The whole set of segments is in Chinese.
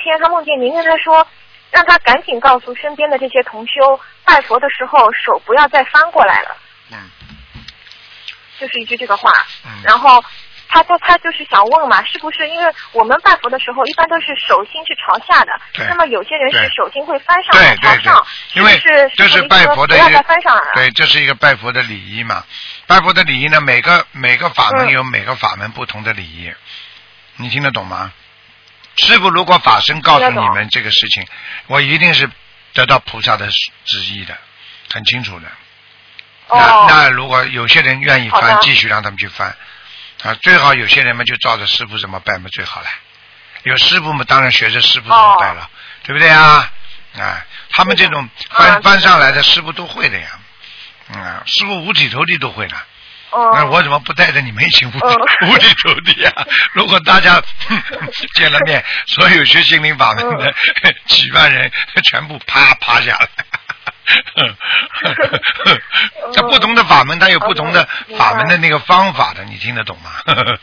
天他梦见您跟他说，让他赶紧告诉身边的这些同修，拜佛的时候手不要再翻过来了。就是一句这个话。然后他就是想问嘛，是不是因为我们拜佛的时候一般都是手心是朝下的，那么有些人是手心会翻上来朝上， 因为这是拜佛的不要再翻上来了。 对，这是一个拜佛的礼仪嘛。拜佛的礼仪呢，每个法门有每个法门不同的礼仪，你听得懂吗？师父如果法身告诉你们这个事情，我一定是得到菩萨的旨意的，很清楚的。那如果有些人愿意翻，继续让他们去翻啊，最好有些人们就照着师父怎么拜嘛最好了。有师父们当然学着师父怎么拜了，对不对啊？他们这种翻上来的师父都会的呀。师父五体投地都会的。那我怎么不带着你们一起五体投地啊？如果大家见了面，所有学心灵法门的几万人全部趴下来。这不同的法门，它有不同的法门的那个方法的，你听得懂吗？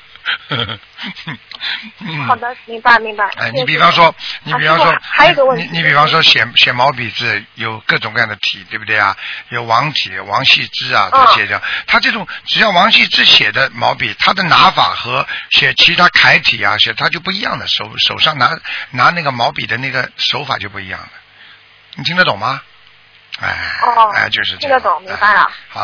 好的，明白。 你比方说， 还有一个问题， 你比方说写毛笔字有各种各样的体，对不对啊？有王体、王羲之啊这些的，他这种只要王羲之写的毛笔，他的拿法和写其他楷体啊他就不一样的，手上拿那个毛笔的那个手法就不一样了，你听得懂吗？就是这样。 听得懂，明白了。 好。